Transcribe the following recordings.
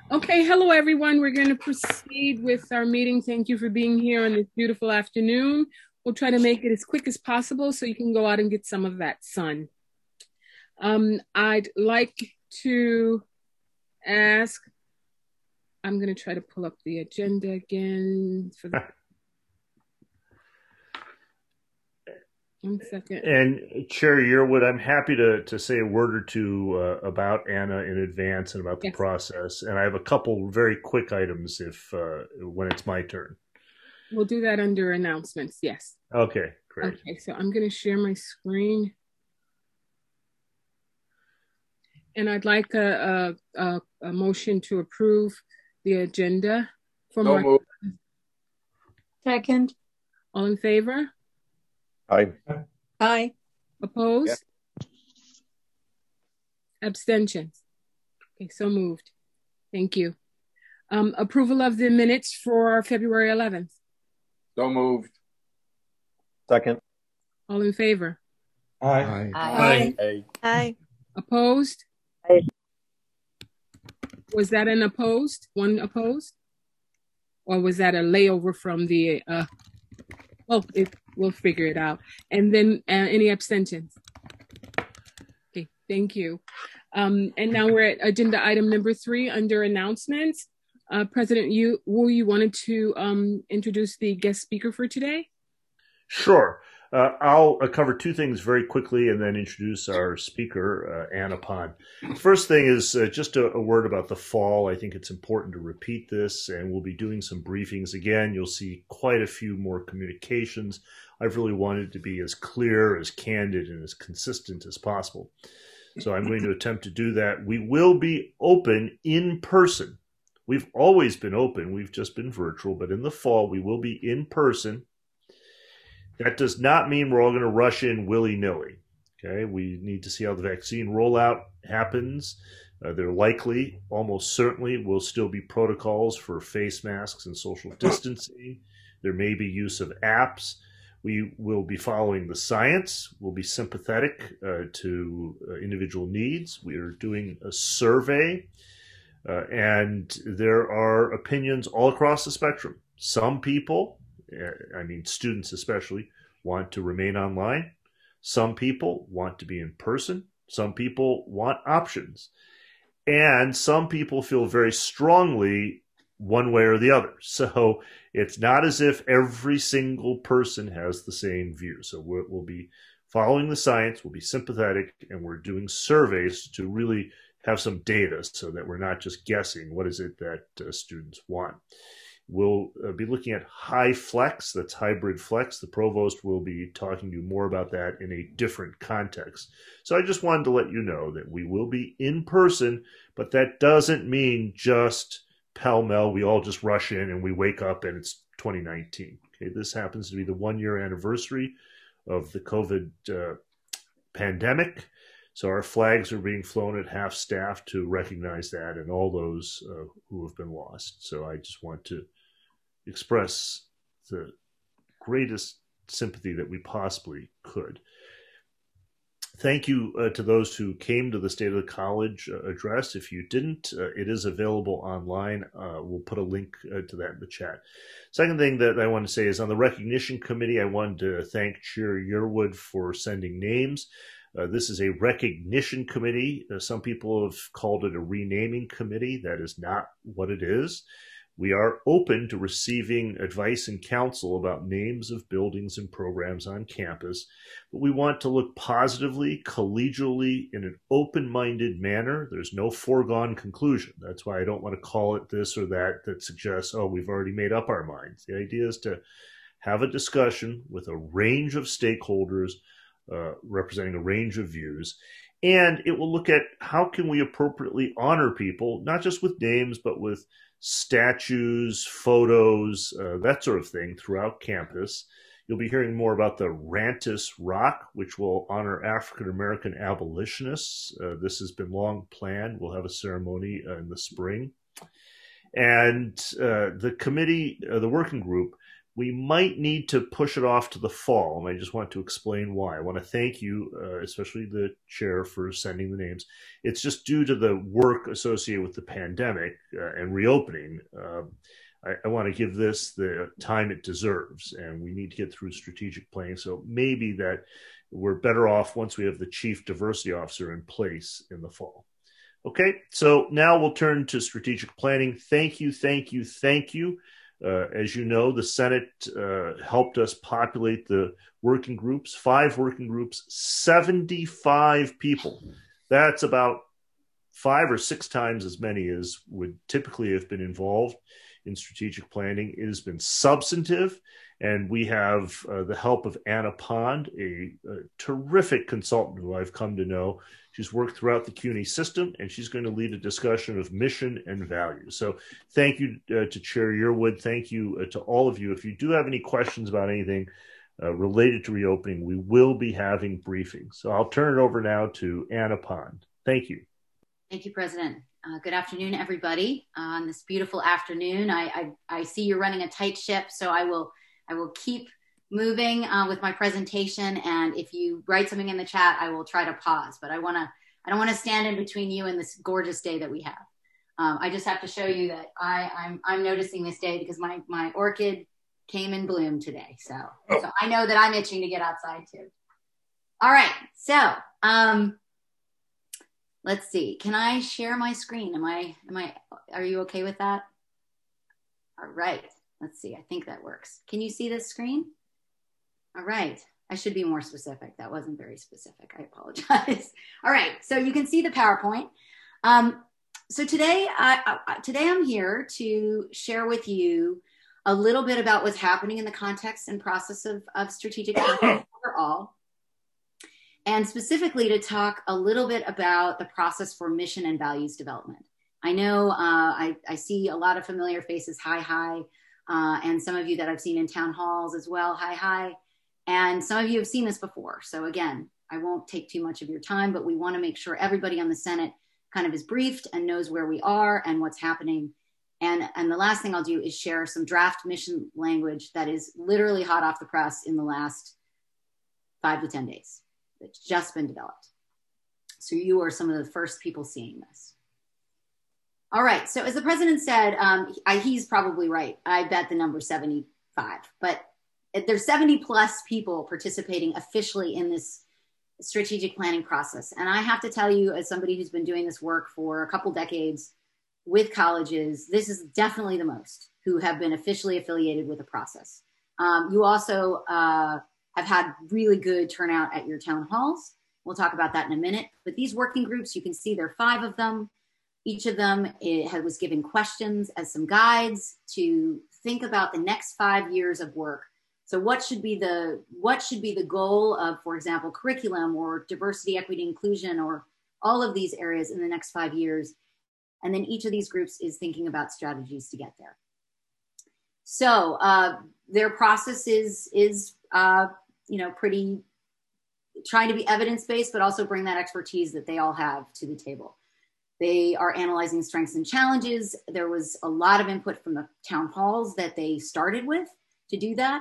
Okay, hello everyone. We're going to proceed with our meeting. Thank you for being here on this beautiful afternoon. We'll try to make it as quick as possible so you can go out and get some of that sun. I'd like to ask, I'm going to try to pull up the agenda again for the 1 second. And Chair Yearwood, I'm happy to say a word or two about Anna in advance and about the Yes, process. And I have a couple very quick items if when it's my turn. we'll do that under announcements. Yes. Okay, great. Okay, so I'm going to share my screen. And I'd like a motion to approve the agenda for So March. moved. Second. All in favor? Aye. Aye. Opposed? Abstentions? Okay, so moved. Thank you. Approval of the minutes for February 11th. So moved. Second. All in favor? Aye. Aye. Aye. Aye. Opposed? Aye. Was that an opposed? One opposed? Or was that a layover from the, we'll figure it out. And then any abstentions? Okay, thank you. And now we're at agenda item number 3 under announcements. President Wu, you wanted to introduce the guest speaker for today? Sure. I'll cover two things very quickly and then introduce our speaker, Anna Pond. First thing is just a word about the fall. I think it's important to repeat this, and we'll be doing some briefings again. You'll see quite a few more communications. I've really wanted to be as clear, as candid, and as consistent as possible. So I'm going to attempt to do that. We will be open in person. We've always been open. We've just been virtual, but in the fall, we will be in person. That does not mean we're all going to rush in willy-nilly. Okay, we need to see how the vaccine rollout happens. There likely, almost certainly, will still be protocols for face masks and social distancing. There may be use of apps. We will be following the science. We'll be sympathetic to individual needs. We are doing a survey, and there are opinions all across the spectrum. Some people, students especially, want to remain online. Some people want to be in person. Some people want options. And some people feel very strongly one way or the other. So it's not as if every single person has the same view. So we'll be following the science, we'll be sympathetic, and we're doing surveys to really have some data so that we're not just guessing what is it that students want. We'll be looking at high flex, that's hybrid flex. The provost will be talking to you more about that in a different context. So I just wanted to let you know that we will be in person, but that doesn't mean just pell-mell, we all just rush in and we wake up and it's 2019. Okay, this happens to be the 1-year anniversary of the COVID pandemic. So our flags are being flown at half staff to recognize that and all those who have been lost. So I just want to express the greatest sympathy that we possibly could. Thank you to those who came to the State of the College address. If you didn't, it is available online. We'll put a link to that in the chat. Second thing that I want to say is on the recognition committee, I wanted to thank Chair Yearwood for sending names. This is a recognition committee. Some people have called it a renaming committee. That is not what it is. We are open to receiving advice and counsel about names of buildings and programs on campus, but we want to look positively, collegially, in an open-minded manner. There's no foregone conclusion. That's why I don't want to call it this or that suggests, oh, we've already made up our minds. The idea is to have a discussion with a range of stakeholders representing a range of views, and it will look at how can we appropriately honor people, not just with names, but with statues, photos, that sort of thing throughout campus. You'll be hearing more about the Rantis Rock, which will honor African-American abolitionists. This has been long planned. We'll have a ceremony in the spring. And the committee, the working group, we might need to push it off to the fall, and I just want to explain why. I want to thank you, especially the chair, for sending the names. It's just due to the work associated with the pandemic and reopening. I want to give this the time it deserves, and we need to get through strategic planning. So maybe that we're better off once we have the chief diversity officer in place in the fall. Okay, so now we'll turn to strategic planning. Thank you, thank you, thank you. As you know, the Senate helped us populate the working groups, 5 working groups, 75 people. That's about 5 or 6 times as many as would typically have been involved in strategic planning. It has been substantive, and we have the help of Anna Pond, a terrific consultant who I've come to know. She's worked throughout the CUNY system, and she's going to lead a discussion of mission and values. So thank you to Chair Yearwood. Thank you to all of you. If you do have any questions about anything related to reopening, we will be having briefings. So I'll turn it over now to Anna Pond. Thank you. Thank you, President. Good afternoon, everybody. On this beautiful afternoon, I see you're running a tight ship, so I will keep moving with my presentation. And if you write something in the chat, I will try to pause. But I don't want to stand in between you and this gorgeous day that we have. I just have to show you that I'm noticing this day because my orchid came in bloom today. So I know that I'm itching to get outside too. All right, so. Let's see. Can I share my screen? Are you okay with that? All right. Let's see. I think that works. Can you see this screen? All right. I should be more specific. That wasn't very specific. I apologize. All right. So you can see the PowerPoint. So today I'm here to share with you a little bit about what's happening in the context and process of strategic planning overall. And specifically to talk a little bit about the process for mission and values development. I know I see a lot of familiar faces, hi, and some of you that I've seen in town halls as well, hi. And some of you have seen this before. So again, I won't take too much of your time, but we want to make sure everybody on the Senate kind of is briefed and knows where we are and what's happening. And the last thing I'll do is share some draft mission language that is literally hot off the press in the last 5 to 10 days. It's just been developed. So you are some of the first people seeing this. All right, so as the president said, he's probably right. I bet the number 75, but there's 70 plus people participating officially in this strategic planning process. And I have to tell you, as somebody who's been doing this work for a couple decades with colleges, this is definitely the most who have been officially affiliated with the process. You also have had really good turnout at your town halls. We'll talk about that in a minute. But these working groups, you can see there are 5 of them. Each of them was given questions as some guides to think about the next 5 years of work. So what should be the goal of, for example, curriculum or diversity, equity, inclusion, or all of these areas in the next 5 years? And then each of these groups is thinking about strategies to get there. So their process is pretty trying to be evidence-based, but also bring that expertise that they all have to the table. They are analyzing strengths and challenges. There was a lot of input from the town halls that they started with to do that.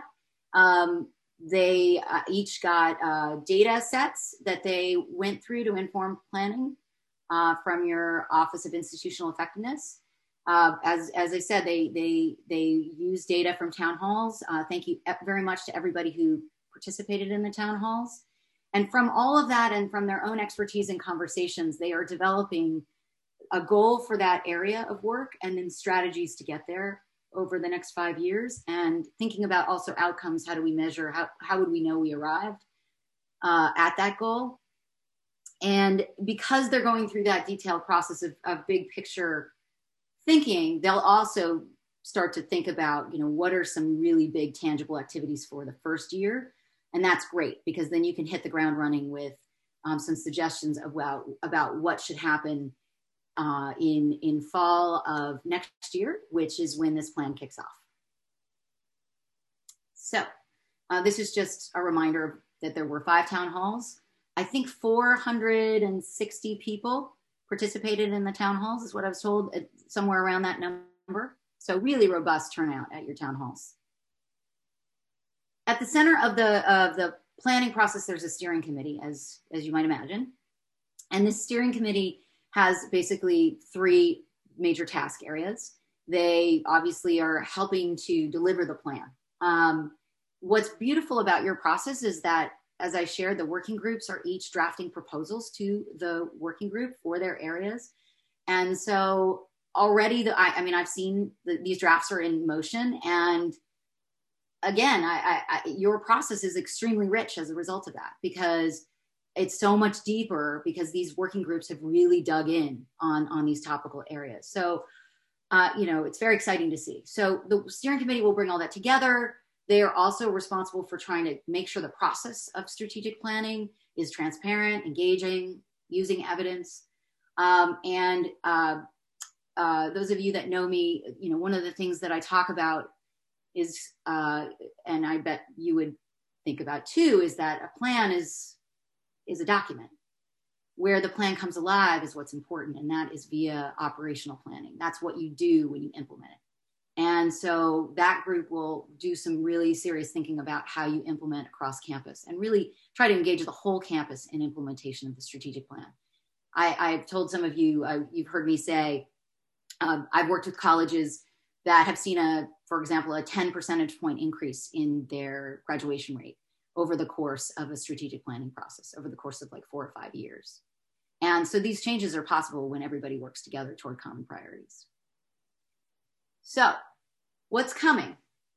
They each got data sets that they went through to inform planning from your Office of Institutional Effectiveness. As I said, they use data from town halls. Thank you very much to everybody who participated in the town halls. And from all of that and from their own expertise and conversations, they are developing a goal for that area of work and then strategies to get there over the next 5 years, and thinking about also outcomes. How do we measure? How would we know we arrived at that goal? And because they're going through that detailed process of big picture thinking, they'll also start to think about, what are some really big tangible activities for the first year. And that's great, because then you can hit the ground running with some suggestions about what should happen in fall of next year, which is when this plan kicks off. So this is just a reminder that there were 5 town halls. I think 460 people participated in the town halls is what I was told, somewhere around that number. So really robust turnout at your town halls. at the center of the planning process, there's a steering committee, as you might imagine. And this steering committee has basically 3 major task areas. They obviously are helping to deliver the plan. What's beautiful about your process is that, as I shared, the working groups are each drafting proposals to the working group for their areas. And so already, I've seen these drafts are in motion. And again, your process is extremely rich as a result of that, because it's so much deeper, because these working groups have really dug in on these topical areas. So, it's very exciting to see. So the steering committee will bring all that together. They are also responsible for trying to make sure the process of strategic planning is transparent, engaging, using evidence. Those of you that know me, one of the things that I talk about is, and I bet you would think about too, is that a plan is a document. Where the plan comes alive is what's important, and that is via operational planning. That's what you do when you implement it. And so that group will do some really serious thinking about how you implement across campus and really try to engage the whole campus in implementation of the strategic plan. I've told some of you, you've heard me say, I've worked with colleges that have seen for example, a 10 percentage point increase in their graduation rate over the course of a strategic planning process, over the course of like 4 or 5 years. And so these changes are possible when everybody works together toward common priorities. So what's coming?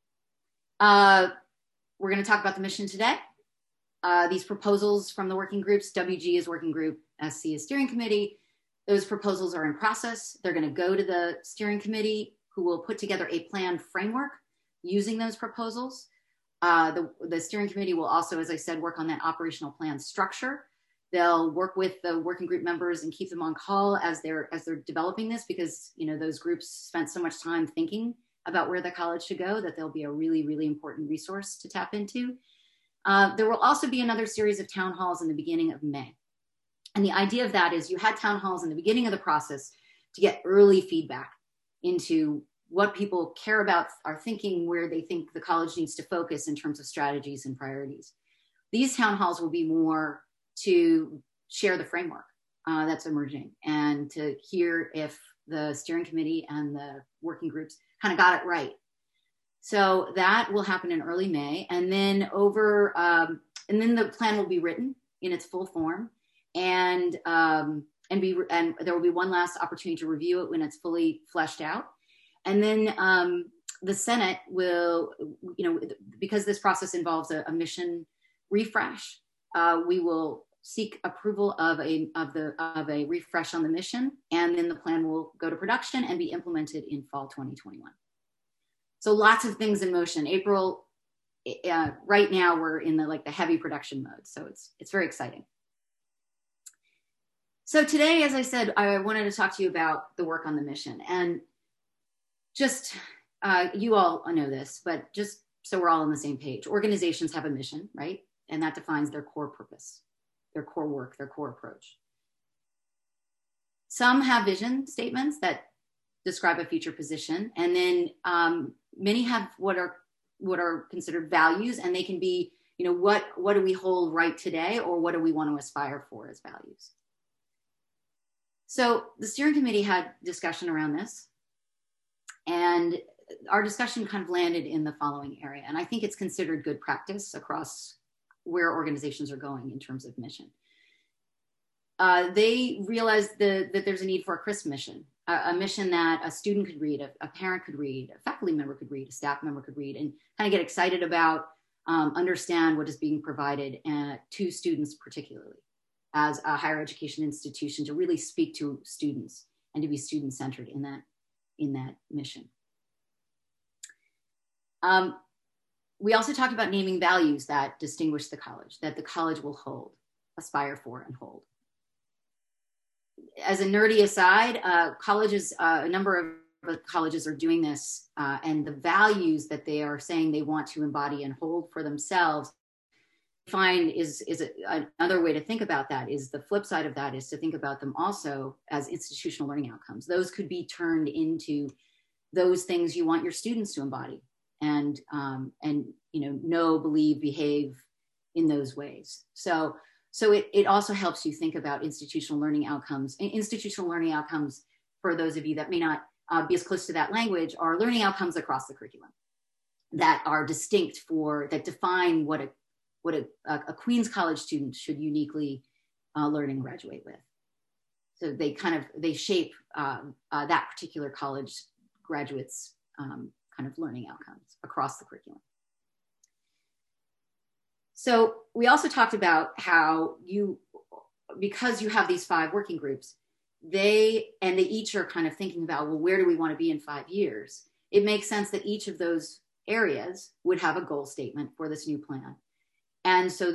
We're going to talk about the mission today. These proposals from the working groups, WG is working group, SC is steering committee. Those proposals are in process. They're going to go to the steering committee, who will put together a plan framework using those proposals. The steering committee will also, as I said, work on that operational plan structure. They'll work with the working group members and keep them on call as they're developing this, because those groups spent so much time thinking about where the college should go that they'll be a really, really important resource to tap into. There will also be another series of town halls in the beginning of May. And the idea of that is you had town halls in the beginning of the process to get early feedback into what people care about, are thinking, where they think the college needs to focus in terms of strategies and priorities. These town halls will be more to share the framework that's emerging, and to hear if the steering committee and the working groups kind of got it right. So that will happen in early May, and then and then the plan will be written in its full form, and there will be one last opportunity to review it when it's fully fleshed out. And then the Senate will, because this process involves a mission refresh, we will seek approval of a refresh on the mission, and then the plan will go to production and be implemented in fall 2021. So lots of things in motion. April, right now we're in the heavy production mode, so it's very exciting. So today, as I said, I wanted to talk to you about the work on the mission, and just you all know this, but just so we're all on the same page, organizations have a mission, right? And that defines their core purpose, their core work, their core approach. Some have vision statements that describe a future position, and then many have what are considered values, and they can be, what do we hold right today, or what do we want to aspire for as values? So the steering committee had discussion around this, and our discussion kind of landed in the following area, and I think it's considered good practice across where organizations are going in terms of mission. They realized that there's a need for a crisp mission, a mission that a student could read, a parent could read, a faculty member could read, a staff member could read, and kind of get excited about, understand what is being provided to students particularly as a higher education institution, to really speak to students and to be student-centered in that mission. We also talked about naming values that distinguish the college, that the college will hold, aspire for, and hold. As a nerdy aside, a number of colleges are doing this, and the values that they are saying they want to embody and hold for themselves, find is another way to think about that. Is the flip side of that is to think about them also as institutional learning outcomes. Those could be turned into those things you want your students to embody and know, believe, behave in those ways. So it also helps you think about institutional learning outcomes. And institutional learning outcomes, for those of you that may not be as close to that language, are learning outcomes across the curriculum that are distinct that define what a Queens College student should uniquely learn and graduate with. So they shape that particular college graduates' kind of learning outcomes across the curriculum. So we also talked about how because you have these 5 working groups, they each are kind of thinking about, well, where do we want to be in 5 years? It makes sense that each of those areas would have a goal statement for this new plan. And so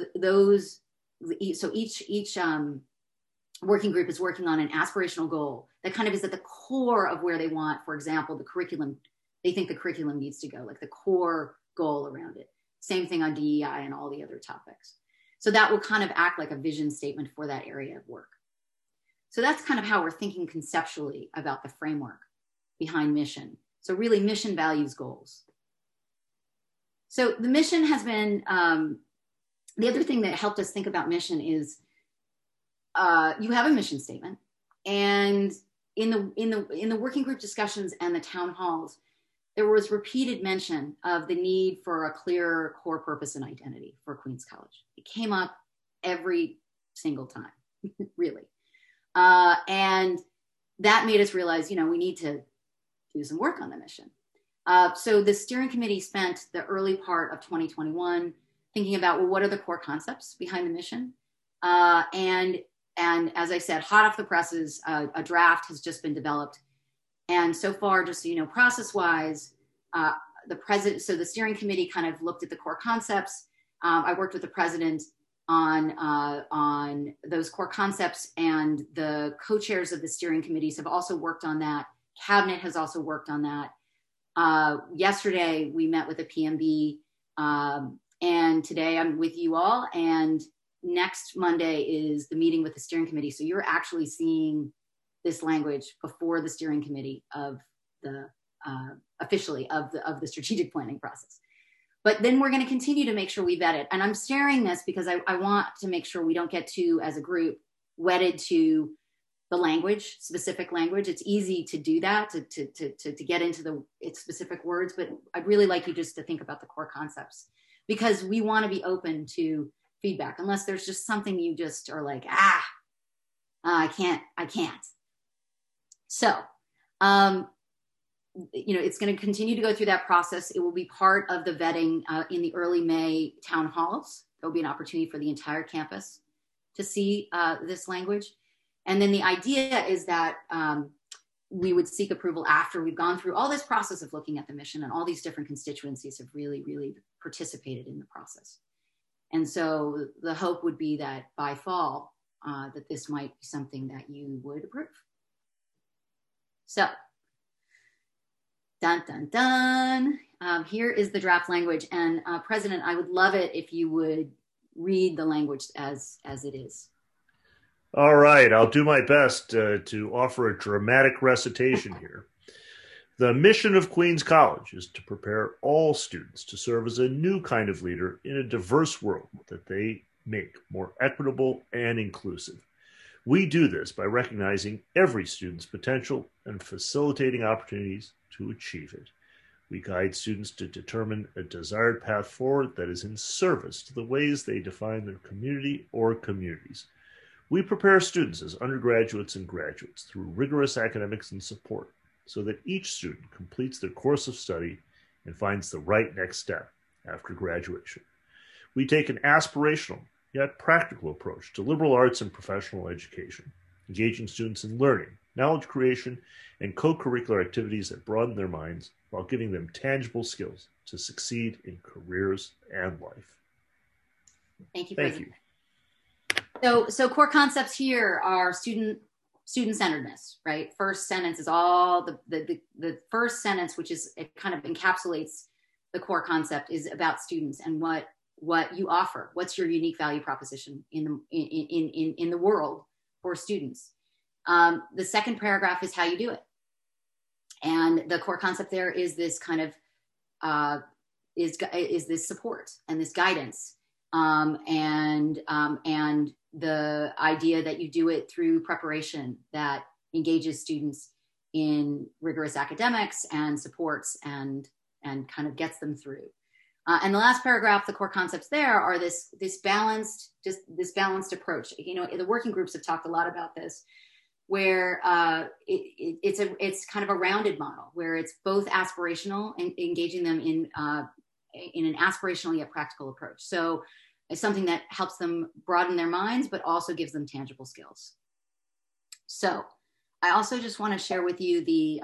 each working group is working on an aspirational goal that kind of is at the core of where they want, for example, the curriculum. They think the curriculum needs to go, like the core goal around it. Same thing on DEI and all the other topics. So that will kind of act like a vision statement for that area of work. So that's kind of how we're thinking conceptually about the framework behind mission. So really mission, values, goals. So the mission has been, the other thing that helped us think about mission is you have a mission statement, and in the working group discussions and the town halls, there was repeated mention of the need for a clear core purpose and identity for Queens College. It came up every single time, really. And that made us realize, we need to do some work on the mission. So the steering committee spent the early part of 2021 thinking about, well, what are the core concepts behind the mission? And as I said, hot off the presses, a draft has just been developed. And so far, just so you know, process-wise, the steering committee kind of looked at the core concepts. I worked with the president on those core concepts, and the co-chairs of the steering committees have also worked on that. Cabinet has also worked on that. Yesterday, we met with the PMB, and today I'm with you all. And next Monday is the meeting with the steering committee. So you're actually seeing this language before the steering committee of the officially of the strategic planning process. But then we're going to continue to make sure we vet it. And I'm sharing this because I want to make sure we don't get too, as a group, wedded to the language, specific language. It's easy to do that, to get into its specific words, but I'd really like you just to think about the core concepts, because we want to be open to feedback, unless there's just something you just are like, I can't. So, it's going to continue to go through that process. It will be part of the vetting in the early May town halls. There'll be an opportunity for the entire campus to see this language. And then the idea is that we would seek approval after we've gone through all this process of looking at the mission, and all these different constituencies have really, really participated in the process. And so the hope would be that by fall, that this might be something that you would approve. So, dun, dun, dun. Here is the draft language. And President, I would love it if you would read the language as it is. All right, I'll do my best to offer a dramatic recitation here. The mission of Queens College is to prepare all students to serve as a new kind of leader in a diverse world that they make more equitable and inclusive. We do this by recognizing every student's potential and facilitating opportunities to achieve it. We guide students to determine a desired path forward that is in service to the ways they define their community or communities. We prepare students as undergraduates and graduates through rigorous academics and support, so that each student completes their course of study and finds the right next step after graduation. We take an aspirational yet practical approach to liberal arts and professional education, engaging students in learning, knowledge creation, and co-curricular activities that broaden their minds while giving them tangible skills to succeed in careers and life. Thank you. Thank you. So core concepts here are student-centeredness, right? First sentence is all the first sentence, which is, it kind of encapsulates the core concept, is about students and what you offer. What's your unique value proposition in the world for students? The second paragraph is how you do it. And the core concept there is this kind of is this support and this guidance, and the idea that you do it through preparation that engages students in rigorous academics and supports and kind of gets them through. And the last paragraph, the core concepts there are this balanced approach. You know, the working groups have talked a lot about this, where it's kind of a rounded model where it's both aspirational and engaging them in an aspirational yet practical approach. So it's something that helps them broaden their minds, but also gives them tangible skills. So I also just want to share with you the,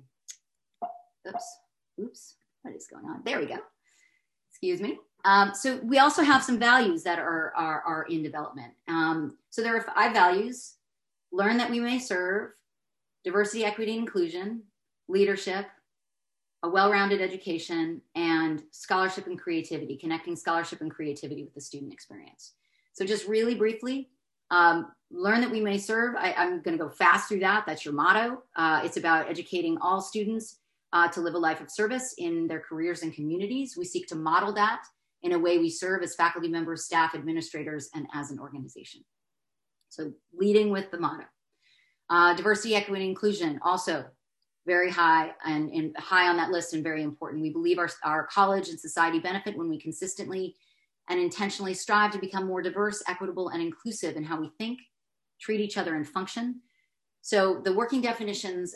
oops, what is going on? There we go. Excuse me. So we also have some values that are in development. So there are 5 values: learn that we may serve, diversity, equity, and inclusion, leadership, a well-rounded education, and scholarship and creativity, connecting scholarship and creativity with the student experience. So just really briefly, learn that we may serve. I'm going to go fast through that. That's your motto. It's about educating all students to live a life of service in their careers and communities. We seek to model that in a way we serve as faculty members, staff, administrators, and as an organization. So leading with the motto. Diversity, equity, and inclusion, also very high and high on that list and very important. We believe our college and society benefit when we consistently and intentionally strive to become more diverse, equitable, and inclusive in how we think, treat each other, and function. So the working definitions,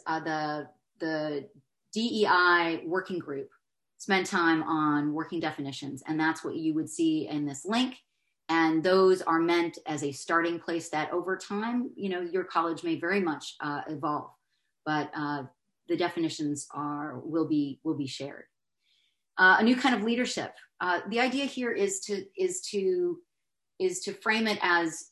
the DEI working group spent time on working definitions, and that's what you would see in this link. And those are meant as a starting place that over time, you know, your college may very much evolve, but the definitions will be shared. A new kind of leadership. The idea here is to frame it as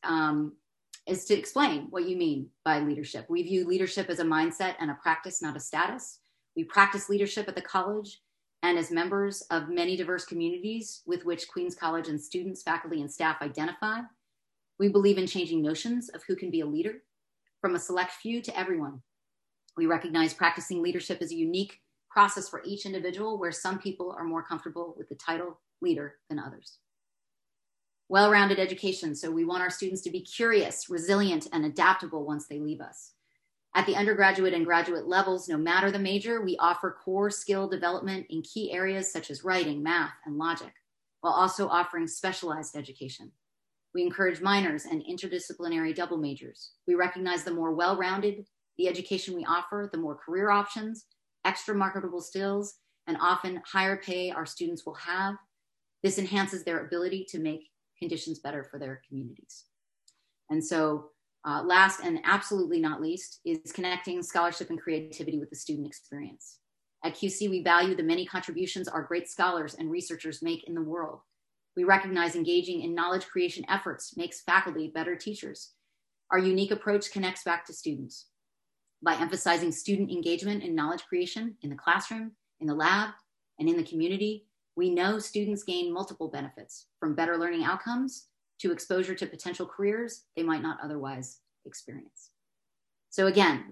is to explain what you mean by leadership. We view leadership as a mindset and a practice, not a status. We practice leadership at the college and as members of many diverse communities with which Queens College and students, faculty, and staff identify. We believe in changing notions of who can be a leader, from a select few to everyone. We recognize practicing leadership as a unique process for each individual, where some people are more comfortable with the title leader than others. Well-rounded education. So we want our students to be curious, resilient, and adaptable once they leave us. At the undergraduate and graduate levels, no matter the major, we offer core skill development in key areas such as writing, math, and logic, while also offering specialized education. We encourage minors and interdisciplinary double majors. We recognize the more well-rounded the education we offer, the more career options, extra marketable skills, and often higher pay our students will have. This enhances their ability to make conditions better for their communities. And so last and absolutely not least is connecting scholarship and creativity with the student experience. At QC, we value the many contributions our great scholars and researchers make in the world. We recognize engaging in knowledge creation efforts makes faculty better teachers. Our unique approach connects back to students. By emphasizing student engagement in knowledge creation in the classroom, in the lab, and in the community, we know students gain multiple benefits, from better learning outcomes to exposure to potential careers they might not otherwise experience. So again,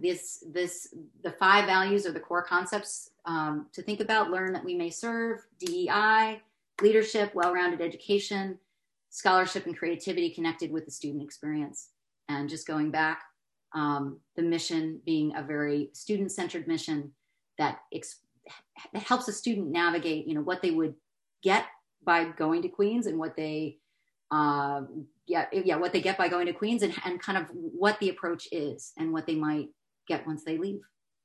the 5 values are the core concepts to think about: learn that we may serve, DEI, leadership, well-rounded education, scholarship and creativity connected with the student experience. And just going back, the mission being a very student-centered mission that helps a student navigate, you know, what they would get by going to Queens and what they what they get by going to Queens, and kind of what the approach is and what they might get once they leave.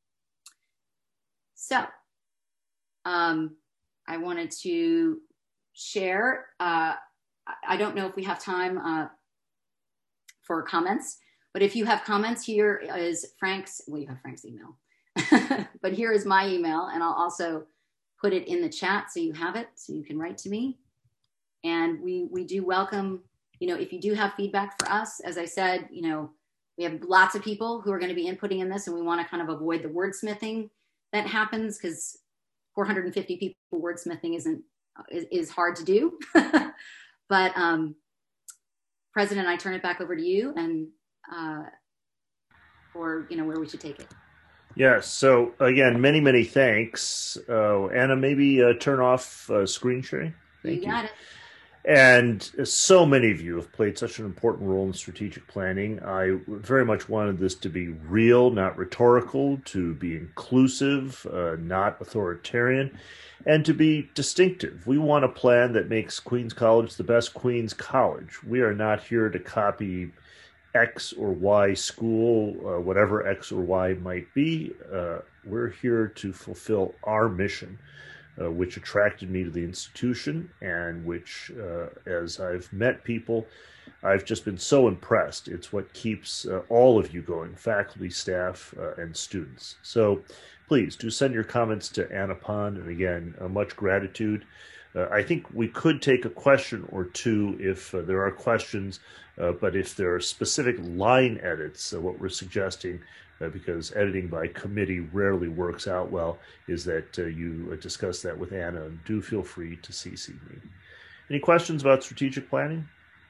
So I wanted to share, I don't know if we have time for comments, but if you have comments, here is Frank's, well, you have Frank's email, but here is my email, and I'll also put it in the chat so you have it, so you can write to me. And we do welcome, you know, if you do have feedback for us. As I said, you know, we have lots of people who are going to be inputting in this, and we want to kind of avoid the wordsmithing that happens, because 450 people wordsmithing is hard to do. But President, I turn it back over to you, and or, you know, where we should take it. Yes. So again, many, many thanks. Anna, maybe turn off screen sharing. Thank you. You got it. And so many of you have played such an important role in strategic planning. I very much wanted this to be real, not rhetorical, to be inclusive, not authoritarian, and to be distinctive. We want a plan that makes Queens College the best Queens College. We are not here to copy X or Y school, whatever X or Y might be. We're here to fulfill our mission, which attracted me to the institution, and which, as I've met people, I've just been so impressed. It's what keeps all of you going, faculty, staff, and students. So please do send your comments to Anna Pond, and again, much gratitude. I think we could take a question or two if there are questions, but if there are specific line edits, what we're suggesting, because editing by committee rarely works out well, is that you discuss that with Anna, and do feel free to CC me. Any questions about strategic planning?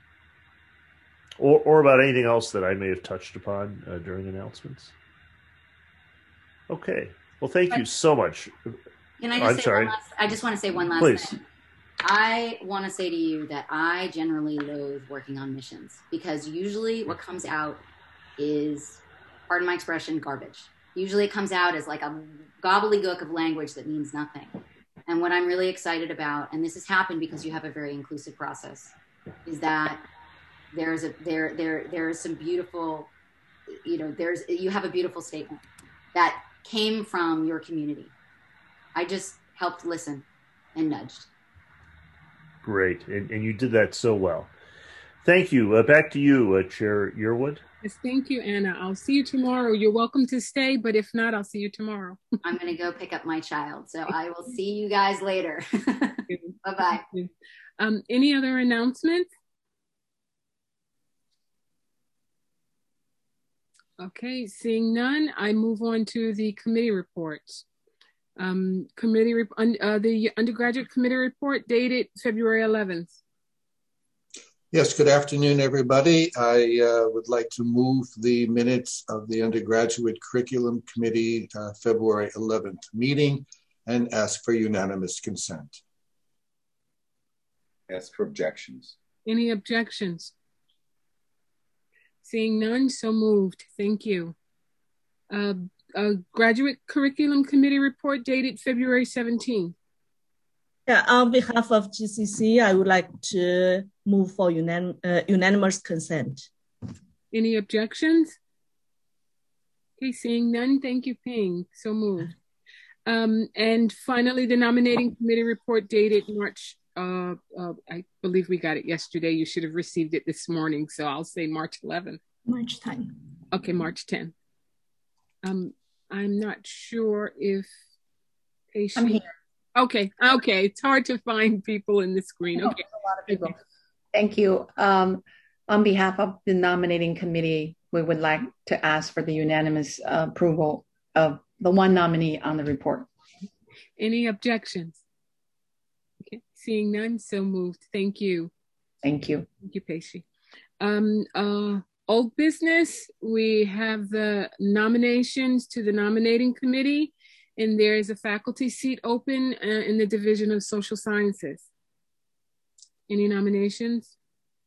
Or about anything else that I may have touched upon during announcements? Okay. Well, thank you so much. Can I just I just want to say one last thing. I want to say to you that I generally loathe working on missions, because usually what comes out is, pardon my expression, garbage. Usually it comes out as like a gobbledygook of language that means nothing. And what I'm really excited about, and this has happened because you have a very inclusive process, is that there is some beautiful, you have a beautiful statement that came from your community. I just helped listen and nudged. Great, and you did that so well. Thank you. Back to you, Chair Yearwood. Yes, thank you, Anna. I'll see you tomorrow. You're welcome to stay, but if not, I'll see you tomorrow. I'm going to go pick up my child, so I will see you guys later. Bye-bye. Any other announcements? Okay, seeing none, I move on to the committee reports. The undergraduate committee report dated February 11th. Yes, good afternoon, everybody. I would like to move the minutes of the undergraduate curriculum committee February 11th meeting and ask for unanimous consent. Ask for objections. Any objections? Seeing none, so moved. Thank you. Graduate Curriculum Committee report dated February 17th. Yeah, on behalf of GCC, I would like to move for unanimous consent. Any objections? Okay, seeing none, thank you, Ping. So moved. And finally, the nominating committee report dated March, I believe we got it yesterday. You should have received it this morning, so I'll say March 11th. March 10th. Okay, March 10th. I'm not sure if I'm here. Okay. It's hard to find people in the screen. Okay. A lot of people. Thank you. On behalf of the nominating committee, we would like to ask for the unanimous approval of the one nominee on the report. Any objections? Okay. Seeing none, so moved. Thank you. Thank you. Thank you, Pacey. Old business, we have the nominations to the nominating committee, and there is a faculty seat open in the Division of Social Sciences. Any nominations?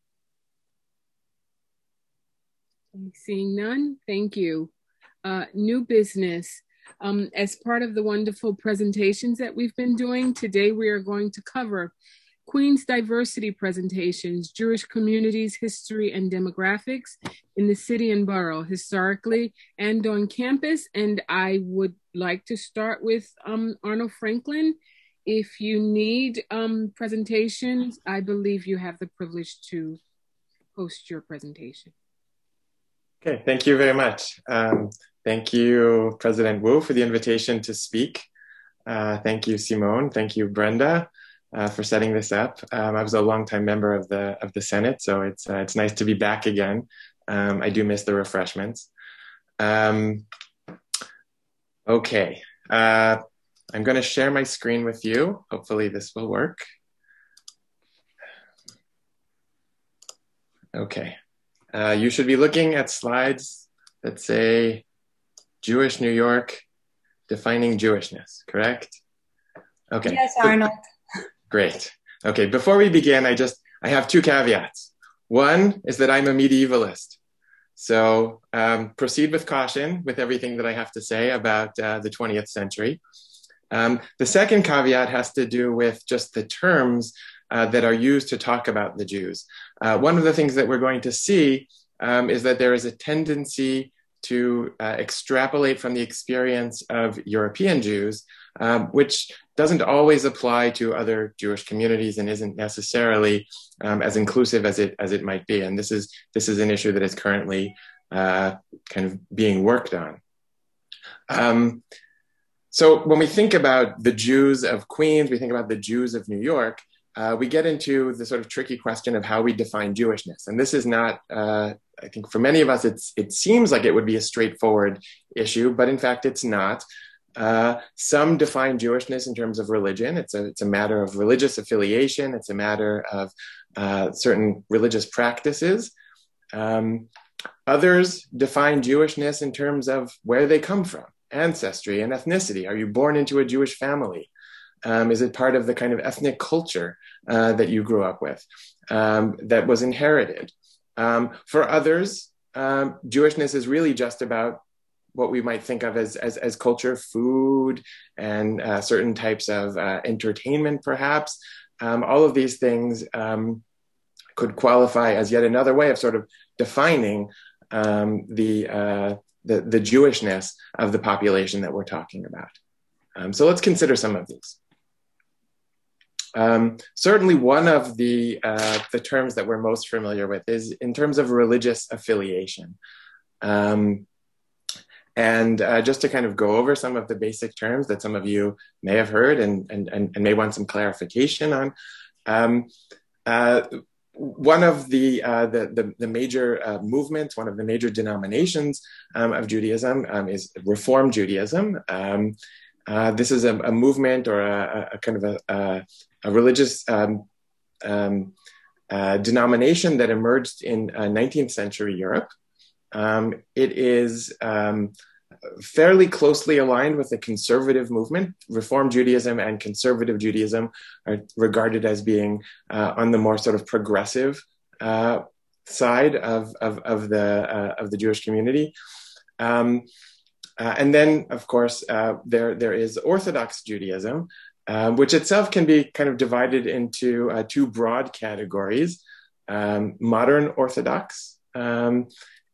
Seeing none, thank you. New business. As part of the wonderful presentations that we've been doing, today we are going to cover Queens Diversity Presentations, Jewish Communities, History and Demographics in the City and Borough, Historically and on Campus. And I would like to start with Arnold Franklin. If you need presentations, I believe you have the privilege to host your presentation. Okay, thank you very much. Thank you, President Wu, for the invitation to speak. Thank you, Simone. Thank you, Brenda, for setting this up. I was a longtime member of the Senate, so it's nice to be back again. I do miss the refreshments. Okay, I'm going to share my screen with you. Hopefully this will work. Okay, you should be looking at slides that say Jewish New York defining Jewishness, correct? Okay. Yes, Arnold. Great. Okay, before we begin, I have two caveats. One is that I'm a medievalist. So proceed with caution with everything that I have to say about the 20th century. The second caveat has to do with just the terms that are used to talk about the Jews. One of the things that we're going to see is that there is a tendency to extrapolate from the experience of European Jews, which doesn't always apply to other Jewish communities and isn't necessarily as inclusive as it might be. And this is an issue that is currently kind of being worked on. So when we think about the Jews of Queens, we think about the Jews of New York, we get into the sort of tricky question of how we define Jewishness. And this is not, I think for many of us, it seems like it would be a straightforward issue, but in fact, it's not. Some define Jewishness in terms of religion. It's a matter of religious affiliation. It's a matter of certain religious practices. Others define Jewishness in terms of where they come from, ancestry and ethnicity. Are you born into a Jewish family? Is it part of the kind of ethnic culture that you grew up with that was inherited? For others, Jewishness is really just about what we might think of as culture, food, and certain types of entertainment, perhaps. All of these things could qualify as yet another way of sort of defining the Jewishness of the population that we're talking about. So let's consider some of these. Certainly one of the terms that we're most familiar with is in terms of religious affiliation. And just to kind of go over some of the basic terms that some of you may have heard and may want some clarification on. One of the major movements, one of the major denominations of Judaism is Reform Judaism. This is a movement or a kind of a religious denomination that emerged in 19th century Europe. It is fairly closely aligned with the conservative movement. Reform Judaism and conservative Judaism are regarded as being on the more sort of progressive side of the Jewish community. And then, of course, there is Orthodox Judaism, which itself can be kind of divided into two broad categories: modern Orthodox and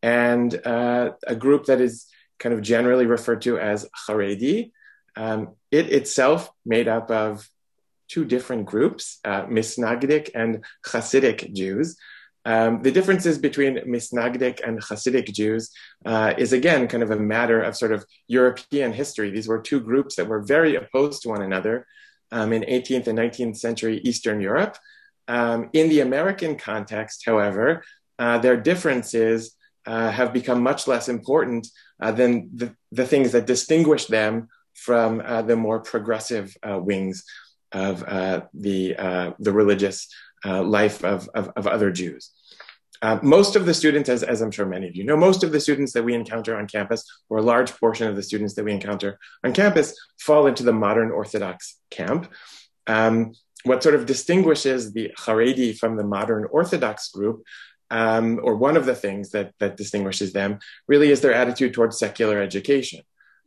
a group that is kind of generally referred to as Haredi. It itself made up of two different groups, Misnagdic and Hasidic Jews. The differences between Misnagdic and Hasidic Jews is again kind of a matter of sort of European history. These were two groups that were very opposed to one another in 18th and 19th century Eastern Europe. In the American context, however, their differences have become much less important than the things that distinguish them from the more progressive wings of the religious life of other Jews. Most of the students, as I'm sure many of you know, most of the students that we encounter on campus, or a large portion of the students that we encounter on campus, fall into the modern Orthodox camp. What sort of distinguishes the Haredi from the modern Orthodox group, or one of the things that distinguishes them, really is their attitude towards secular education.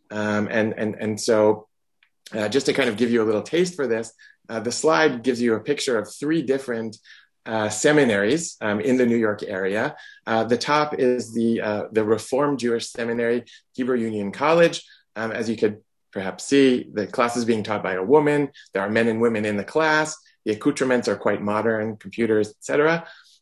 And so just to kind of give you a little taste for this, the slide gives you a picture of three different seminaries in the New York area. The top is the Reformed Jewish Seminary, Hebrew Union College. As you could perhaps see, the class is being taught by a woman. There are men and women in the class. The accoutrements are quite modern, computers, etc.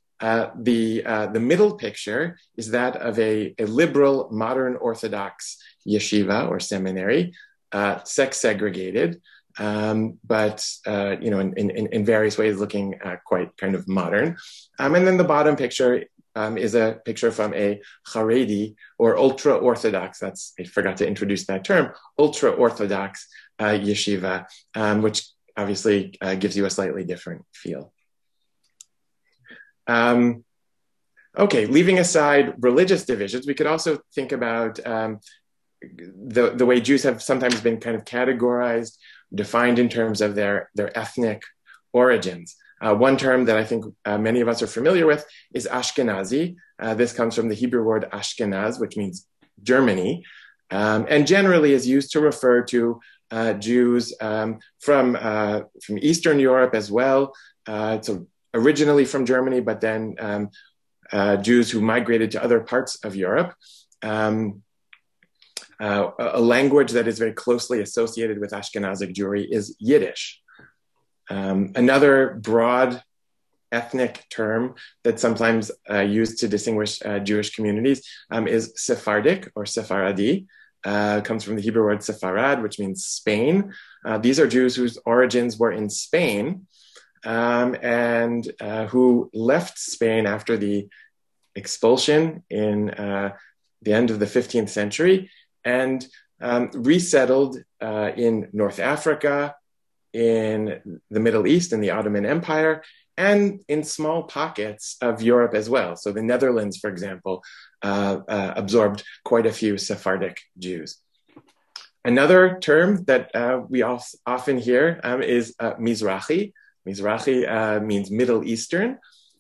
The middle picture is that of a liberal modern Orthodox yeshiva or seminary, sex segregated, but in various ways looking quite kind of modern. And then the bottom picture is a picture from a Haredi or ultra Orthodox. I forgot to introduce that term, ultra Orthodox yeshiva, which obviously gives you a slightly different feel. Okay, leaving aside religious divisions, we could also think about the way Jews have sometimes been kind of categorized, defined in terms of their ethnic origins. One term that I think many of us are familiar with is Ashkenazi. This comes from the Hebrew word Ashkenaz, which means Germany, and generally is used to refer to Jews from Eastern Europe as well. So originally from Germany, but then Jews who migrated to other parts of Europe. A language that is very closely associated with Ashkenazic Jewry is Yiddish. Another broad ethnic term that's sometimes used to distinguish Jewish communities is Sephardic or Sephardi. Comes from the Hebrew word Sepharad, which means Spain. These are Jews whose origins were in Spain and who left Spain after the expulsion in the end of the 15th century and resettled in North Africa, in the Middle East, in the Ottoman Empire, and in small pockets of Europe as well. So the Netherlands, for example, absorbed quite a few Sephardic Jews. Another term that we often hear is Mizrahi. Mizrahi means Middle Eastern.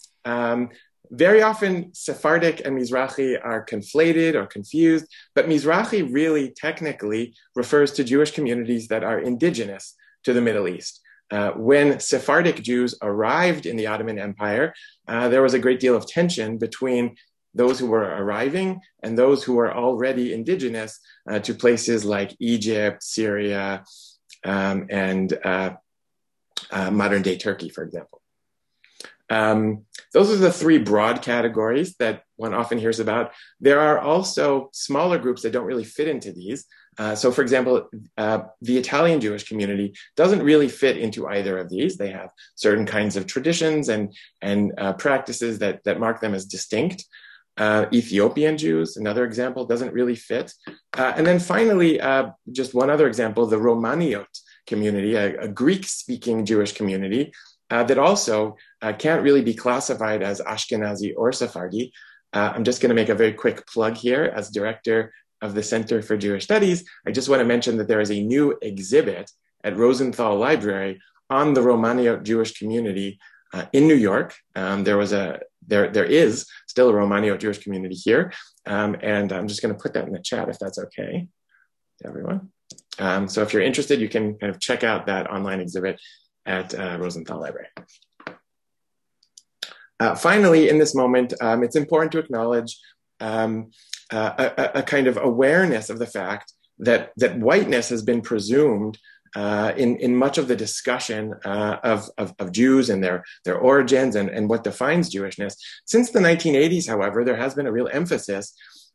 Very often Sephardic and Mizrahi are conflated or confused, but Mizrahi really technically refers to Jewish communities that are indigenous to the Middle East. When Sephardic Jews arrived in the Ottoman Empire, there was a great deal of tension between those who were arriving and those who were already indigenous to places like Egypt, Syria, and modern-day Turkey, for example. Those are the three broad categories that one often hears about. There are also smaller groups that don't really fit into these. So, for example, the Italian Jewish community doesn't really fit into either of these. They have certain kinds of traditions and practices that mark them as distinct. Ethiopian Jews, another example, doesn't really fit. And then finally, just one other example, the Romaniot community, a Greek-speaking Jewish community that also can't really be classified as Ashkenazi or Sephardi. I'm just going to make a very quick plug here as director of the Center for Jewish Studies. I just want to mention that there is a new exhibit at Rosenthal Library on the Romaniot Jewish community in New York. There is still a Romaniot Jewish community here. And I'm just going to put that in the chat if that's okay to everyone. So if you're interested, you can kind of check out that online exhibit at Rosenthal Library. Finally, in this moment, it's important to acknowledge a kind of awareness of the fact that whiteness has been presumed in much of the discussion of Jews and their origins and what defines Jewishness. Since the 1980s, however, there has been a real emphasis.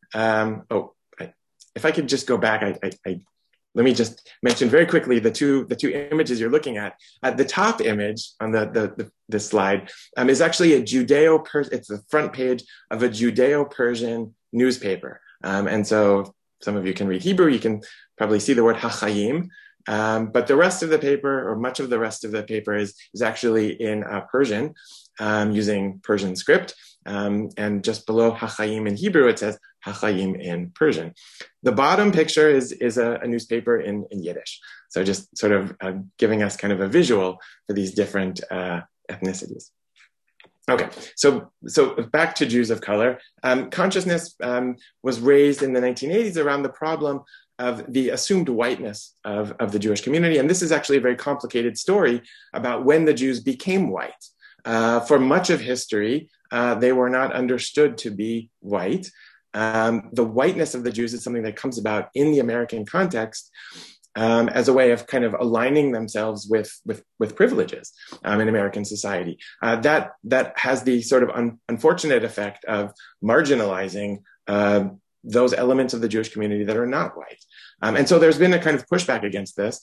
If I could just go back, let me just mention very quickly the two images you're looking at. The top image on this slide is actually it's the front page of a Judeo-Persian newspaper. And so some of you can read Hebrew, you can probably see the word HaChaim, but the rest of the paper, or much of the rest of the paper is actually in Persian, using Persian script. And just below HaChaim in Hebrew, it says HaChaim in Persian. The bottom picture is a newspaper in Yiddish. So just sort of giving us kind of a visual for these different ethnicities. Okay, so back to Jews of color. Consciousness was raised in the 1980s around the problem of the assumed whiteness of the Jewish community. And this is actually a very complicated story about when the Jews became white. For much of history, they were not understood to be white. The whiteness of the Jews is something that comes about in the American context as a way of kind of aligning themselves with privileges in American society. That has the sort of unfortunate effect of marginalizing those elements of the Jewish community that are not white. And so there's been a kind of pushback against this.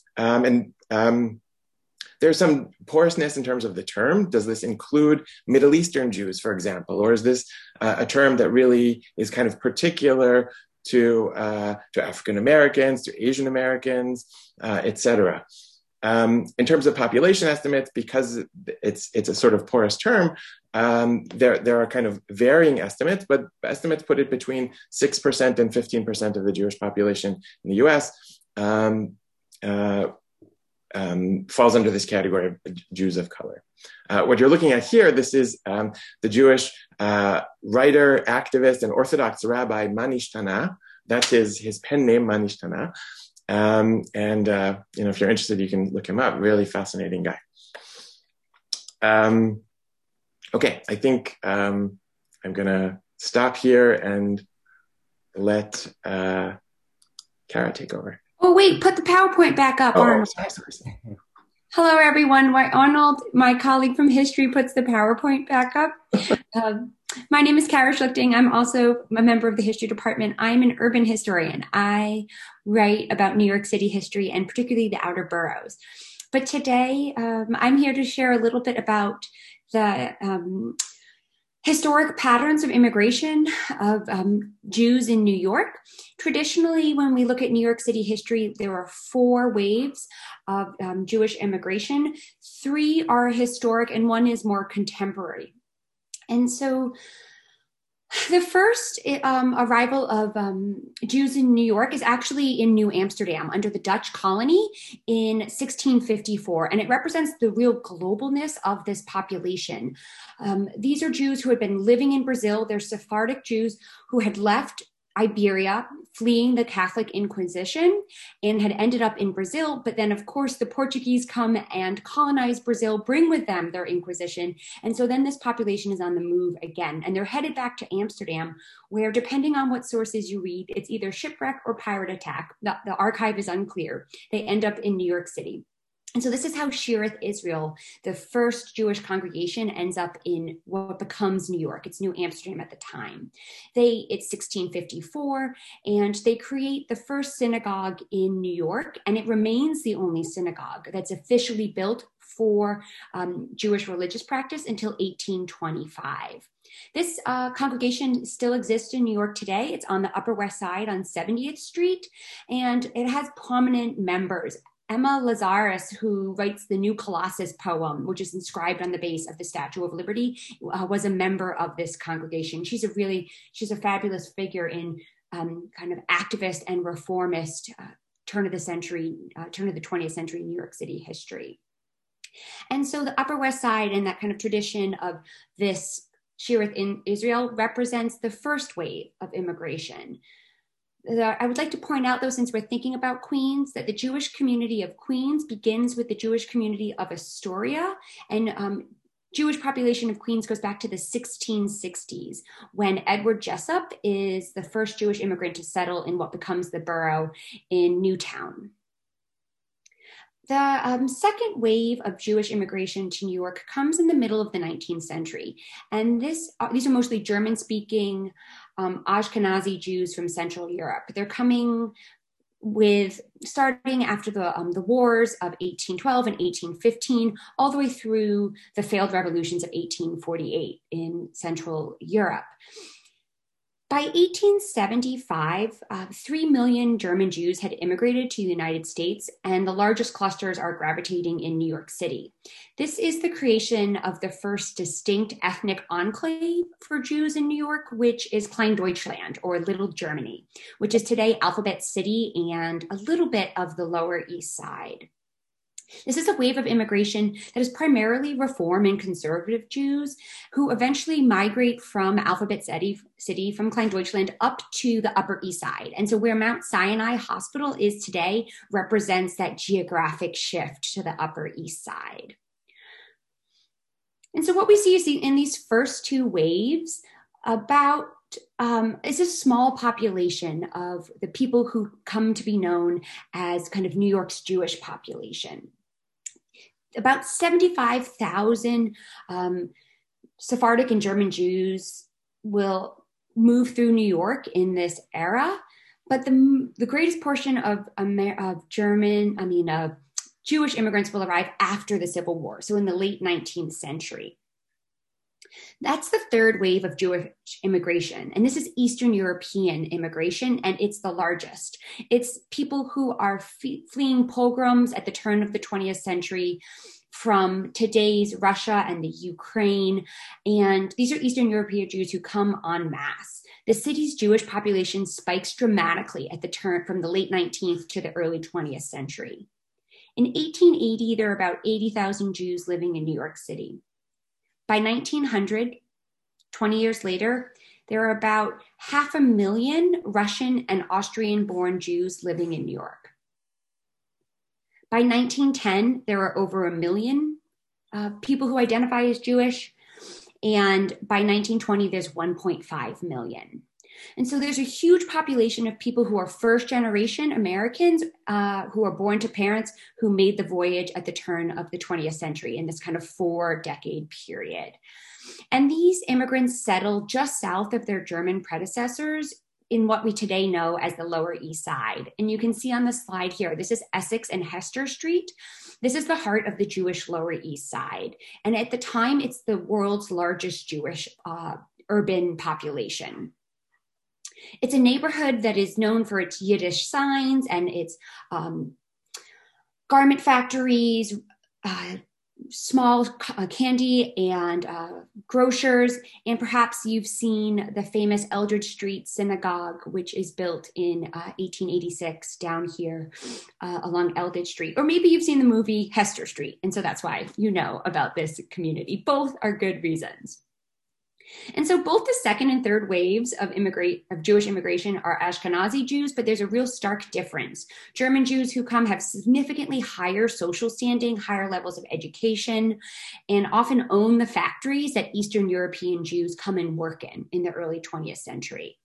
There's some porousness in terms of the term. Does this include Middle Eastern Jews, for example? Or is this a term that really is kind of particular to African Americans, to Asian Americans, et cetera? In terms of population estimates, because it's a sort of porous term, there are kind of varying estimates, but estimates put it between 6% and 15% of the Jewish population in the US falls under this category of Jews of color. What you're looking at here, this is the Jewish writer, activist, and Orthodox rabbi Manishtana. That's his pen name, Manishtana. If you're interested, you can look him up. Really fascinating guy. Okay, I think I'm gonna stop here and let Kara take over. Oh wait, put the PowerPoint back up, Arnold. Sorry. Hello, everyone. Arnold, my colleague from history, puts the PowerPoint back up. My name is Kara Schlichting. I'm also a member of the history department. I'm an urban historian. I write about New York City history and particularly the outer boroughs. But today, I'm here to share a little bit about the historic patterns of immigration of Jews in New York. Traditionally, when we look at New York City history, there are 4 waves of Jewish immigration. 3 are historic and 1 is more contemporary. And so the first arrival of Jews in New York is actually in New Amsterdam under the Dutch colony in 1654, and it represents the real globalness of this population. These are Jews who had been living in Brazil. They're Sephardic Jews who had left Iberia, fleeing the Catholic Inquisition, and had ended up in Brazil. But then, of course, the Portuguese come and colonize Brazil, bring with them their Inquisition. And so then this population is on the move again. And they're headed back to Amsterdam, where, depending on what sources you read, it's either shipwreck or pirate attack. The archive is unclear. They end up in New York City. And so this is how Shearith Israel, the first Jewish congregation, ends up in what becomes New York. It's New Amsterdam at the time. It's 1654, and they create the first synagogue in New York, and it remains the only synagogue that's officially built for Jewish religious practice until 1825. This congregation still exists in New York today. It's on the Upper West Side on 70th Street, and it has prominent members. Emma Lazarus, who writes the New Colossus poem, which is inscribed on the base of the Statue of Liberty, was a member of this congregation. She's a fabulous figure in kind of activist and reformist turn of the 20th century New York City history. And so the Upper West Side and that kind of tradition of this Shearith in Israel represents the first wave of immigration. I would like to point out, though, since we're thinking about Queens, that the Jewish community of Queens begins with the Jewish community of Astoria, and Jewish population of Queens goes back to the 1660s, when Edward Jessup is the first Jewish immigrant to settle in what becomes the borough in Newtown. The second wave of Jewish immigration to New York comes in the middle of the 19th century. And these are mostly German-speaking Ashkenazi Jews from Central Europe. They're coming starting after the wars of 1812 and 1815, all the way through the failed revolutions of 1848 in Central Europe. By 1875, 3 million German Jews had immigrated to the United States, and the largest clusters are gravitating in New York City. This is the creation of the first distinct ethnic enclave for Jews in New York, which is Klein-Deutschland, or Little Germany, which is today Alphabet City and a little bit of the Lower East Side. This is a wave of immigration that is primarily Reform and conservative Jews who eventually migrate from Alphabet City, from Klein-Deutschland, up to the Upper East Side. And so where Mount Sinai Hospital is today represents that geographic shift to the Upper East Side. And so what we see is in these first 2 waves, is a small population of the people who come to be known as kind of New York's Jewish population. About 75,000 Sephardic and German Jews will move through New York in this era, but the greatest portion of Jewish immigrants will arrive after the Civil War, so in the late 19th century. That's the third wave of Jewish immigration. And this is Eastern European immigration, and it's the largest. It's people who are fleeing pogroms at the turn of the 20th century from today's Russia and the Ukraine. And these are Eastern European Jews who come en masse. The city's Jewish population spikes dramatically at the turn from the late 19th to the early 20th century. In 1880, there are about 80,000 Jews living in New York City. By 1900, 20 years later, there are about 500,000 Russian and Austrian-born Jews living in New York. By 1910, there are over 1 million people who identify as Jewish. And by 1920, there's 1.5 million. And so there's a huge population of people who are first-generation Americans who are born to parents who made the voyage at the turn of the 20th century in this kind of 4-decade period. And these immigrants settled just south of their German predecessors in what we today know as the Lower East Side. And you can see on the slide here, this is Essex and Hester Street. This is the heart of the Jewish Lower East Side. And at the time, it's the world's largest Jewish urban population. It's a neighborhood that is known for its Yiddish signs and its garment factories, small candy and grocers, and perhaps you've seen the famous Eldridge Street Synagogue, which is built in 1886 down here along Eldridge Street. Or maybe you've seen the movie Hester Street, and so that's why you know about this community. Both are good reasons. And so both the second and third waves of Jewish immigration are Ashkenazi Jews, but there's a real stark difference. German Jews who come have significantly higher social standing, higher levels of education, and often own the factories that Eastern European Jews come and work in the early 20th century.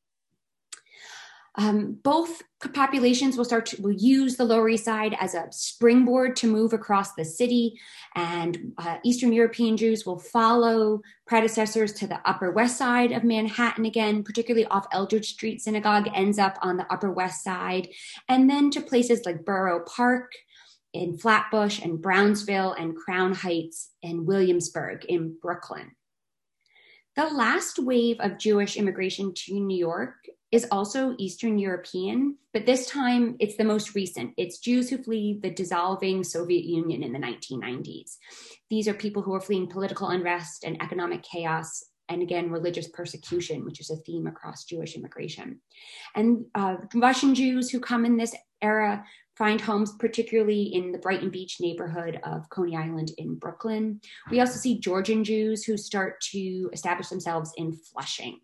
Both populations will use the Lower East Side as a springboard to move across the city, and Eastern European Jews will follow predecessors to the Upper West Side of Manhattan again, particularly off Eldridge Street Synagogue ends up on the Upper West Side, and then to places like Borough Park in Flatbush and Brownsville and Crown Heights and Williamsburg in Brooklyn. The last wave of Jewish immigration to New York is also Eastern European, but this time it's the most recent. It's Jews who flee the dissolving Soviet Union in the 1990s. These are people who are fleeing political unrest and economic chaos, and again, religious persecution, which is a theme across Jewish immigration. And Russian Jews who come in this era find homes particularly in the Brighton Beach neighborhood of Coney Island in Brooklyn. We also see Georgian Jews who start to establish themselves in Flushing.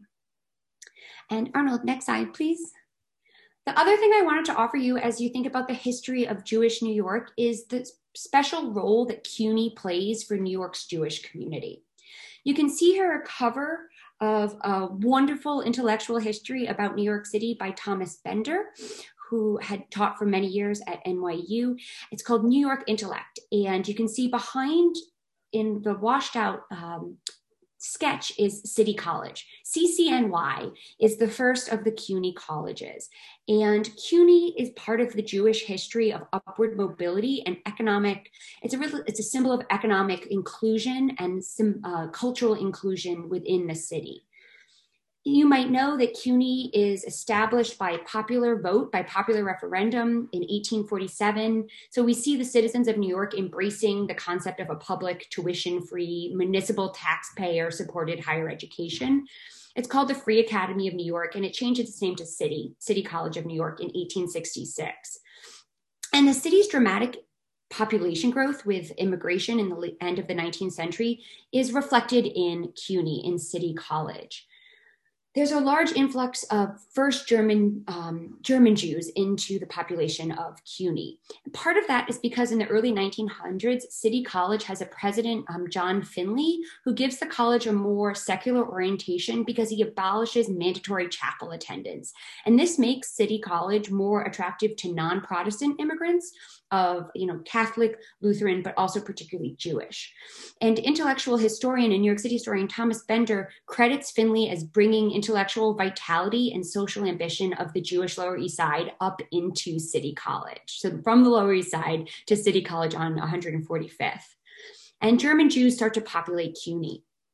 And Arnold, next slide, please. The other thing I wanted to offer you as you think about the history of Jewish New York is the special role that CUNY plays for New York's Jewish community. You can see here a cover of a wonderful intellectual history about New York City by Thomas Bender, who had taught for many years at NYU. It's called New York Intellect. And you can see behind in the washed out sketch is City College. CCNY is the first of the CUNY colleges. And CUNY is part of the Jewish history of upward mobility and economic, it's a symbol of economic inclusion and cultural inclusion within the city. You might know that CUNY is established by popular vote, by popular referendum in 1847. So we see the citizens of New York embracing the concept of a public tuition-free, municipal taxpayer-supported higher education. It's called the Free Academy of New York, and it changed its name to City College of New York in 1866. And the city's dramatic population growth with immigration in the end of the 19th century is reflected in CUNY, in City College. There's a large influx of first German Jews into the population of CUNY. Part of that is because in the early 1900s, City College has a president, John Finley, who gives the college a more secular orientation because he abolishes mandatory chapel attendance. And this makes City College more attractive to non-Protestant immigrants of Catholic, Lutheran, but also particularly Jewish. And intellectual historian and New York City historian Thomas Bender credits Finley as bringing intellectual vitality and social ambition of the Jewish Lower East Side up into City College. So from the Lower East Side to City College on 145th. And German Jews start to populate CUNY.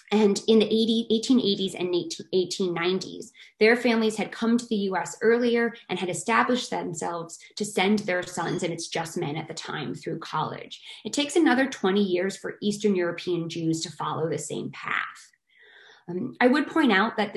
And in the 1880s and 1890s, their families had come to the US earlier and had established themselves to send their sons, and it's just men at the time, through college. It takes another 20 years for Eastern European Jews to follow the same path. I would point out that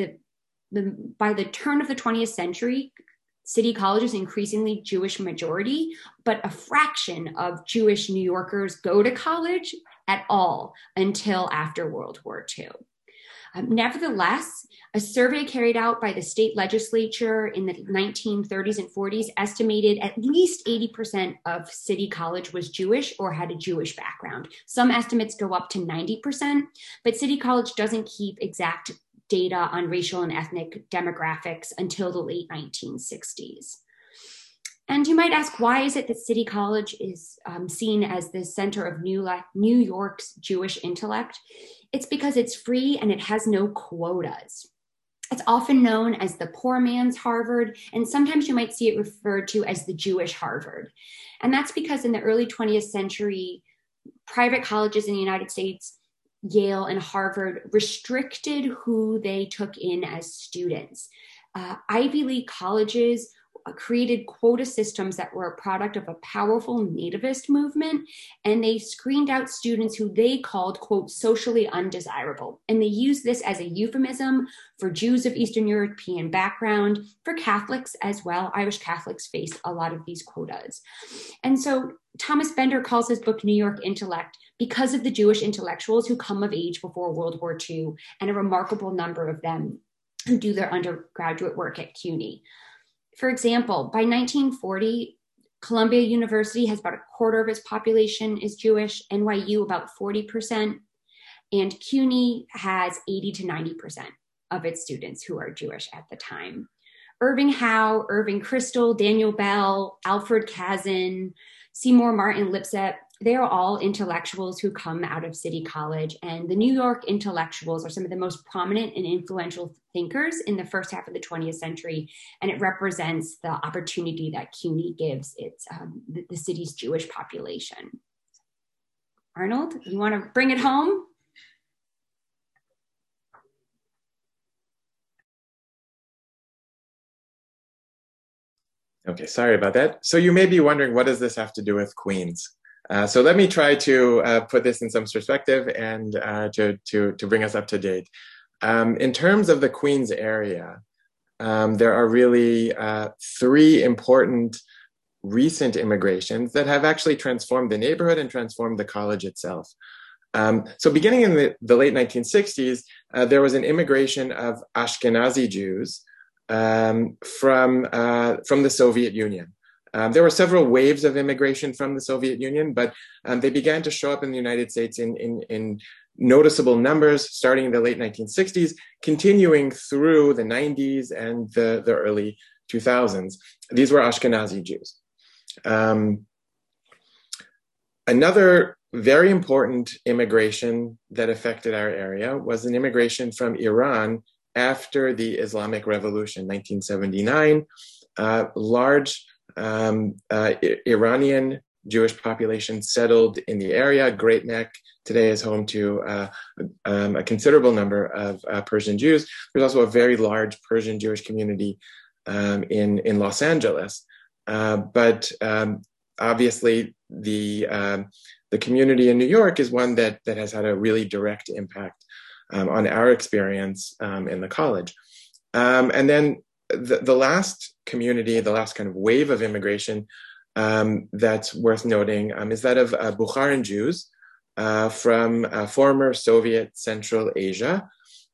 by the turn of the 20th century, City College is increasingly Jewish majority, but a fraction of Jewish New Yorkers go to college at all until after World War II. Nevertheless, a survey carried out by the state legislature in the 1930s and 40s estimated at least 80% of City College was Jewish or had a Jewish background. Some estimates go up to 90%, but City College doesn't keep exact data on racial and ethnic demographics until the late 1960s. And you might ask, why is it that City College is seen as the center of New York's Jewish intellect? It's because it's free and it has no quotas. It's often known as the poor man's Harvard, and sometimes you might see it referred to as the Jewish Harvard. And that's because in the early 20th century, private colleges in the United States, Yale and Harvard, restricted who they took in as students. Ivy League colleges created quota systems that were a product of a powerful nativist movement, and they screened out students who they called, quote, socially undesirable. And they used this as a euphemism for Jews of Eastern European background, for Catholics as well. Irish Catholics faced a lot of these quotas. And so Thomas Bender calls his book New York Intellect because of the Jewish intellectuals who come of age before World War II, and a remarkable number of them who do their undergraduate work at CUNY. For example, by 1940, Columbia University has about a quarter of its population is Jewish, NYU about 40%, and CUNY has 80 to 90% of its students who are Jewish at the time. Irving Howe, Irving Kristol, Daniel Bell, Alfred Kazin, Seymour Martin Lipset, they are all intellectuals who come out of City College, and the New York intellectuals are some of the most prominent and influential thinkers in the first half of the 20th century, and it represents the opportunity that CUNY gives its the city's Jewish population. Arnold, you want to bring it home? Okay, sorry about that. So you may be wondering, what does this have to do with Queens? So let me try to put this in some perspective and to bring us up to date. In terms of the Queens area, there are really three important recent immigrations that have actually transformed the neighborhood and transformed the college itself. So beginning in the late 1960s, there was an immigration of Ashkenazi Jews from the Soviet Union. There were several waves of immigration from the Soviet Union, but they began to show up in the United States in noticeable numbers starting in the late 1960s, continuing through the 90s and the early 2000s. These were Ashkenazi Jews. Another very important immigration that affected our area was an immigration from Iran after the Islamic Revolution, 1979. Large Iranian Jewish population settled in the area. Great Neck today is home to a considerable number of Persian Jews. There's also a very large Persian Jewish community in Los Angeles. But obviously, the community in New York is one that has had a really direct impact on our experience in the college. And then the last community, the last kind of wave of immigration that's worth noting is that of Bukharan Jews from former Soviet Central Asia,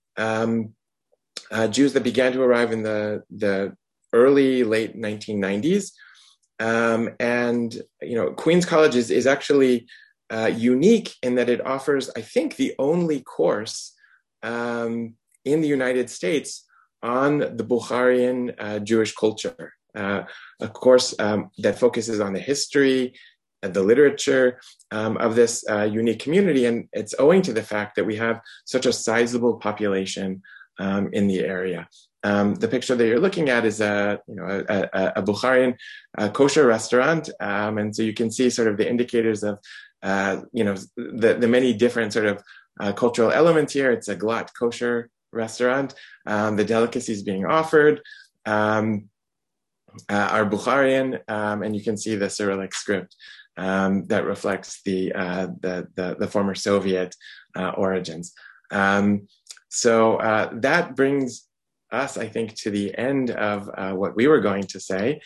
Jews that began to arrive in the late 1990s. And, you know, Queens College is actually unique in that it offers, I think, the only course in the United States on the Bukharian Jewish culture, a course that focuses on the history and the literature of this unique community. And it's owing to the fact that we have such a sizable population in the area. The picture that you're looking at is a Bukharian kosher restaurant. And so you can see sort of the indicators of, the many different sort of cultural element here. It's a glatt kosher restaurant. The delicacies being offered are Bukharian, and you can see the Cyrillic script that reflects the former Soviet origins. So that brings us, I think, to the end of what we were going to say.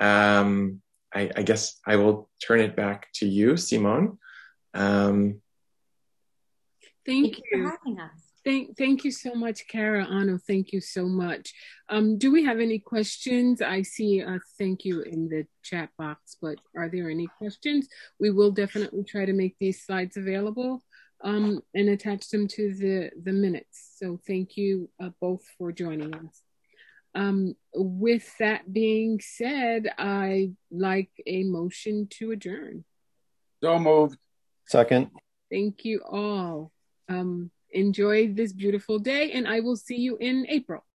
I guess I will turn it back to you, Simone. Thank you for having us. Thank you so much, Kara. Anno, thank you so much. Do we have any questions? I see a thank you in the chat box, but are there any questions? We will definitely try to make these slides available and attach them to the minutes. So thank you both for joining us. With that being said, I'd like a motion to adjourn. So moved. Second. Thank you all. Enjoy this beautiful day, and I will see you in April.